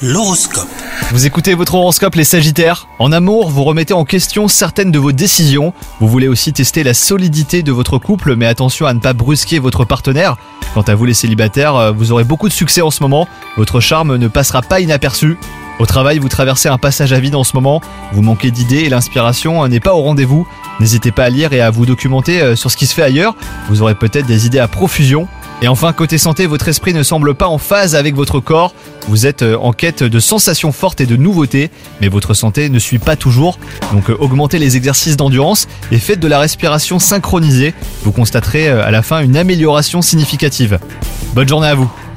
L'horoscope. Vous écoutez votre horoscope les Sagittaires. En amour, vous remettez en question certaines de vos décisions. Vous voulez aussi tester la solidité de votre couple, mais attention à ne pas brusquer votre partenaire. Quant à vous les célibataires, vous aurez beaucoup de succès en ce moment. Votre charme ne passera pas inaperçu. Au travail, vous traversez un passage à vide en ce moment. Vous manquez d'idées et l'inspiration n'est pas au rendez-vous. N'hésitez pas à lire et à vous documenter sur ce qui se fait ailleurs. Vous aurez peut-être des idées à profusion. Et enfin, côté santé, votre esprit ne semble pas en phase avec votre corps. Vous êtes en quête de sensations fortes et de nouveautés, mais votre santé ne suit pas toujours. Donc augmentez les exercices d'endurance et faites de la respiration synchronisée. Vous constaterez à la fin une amélioration significative. Bonne journée à vous.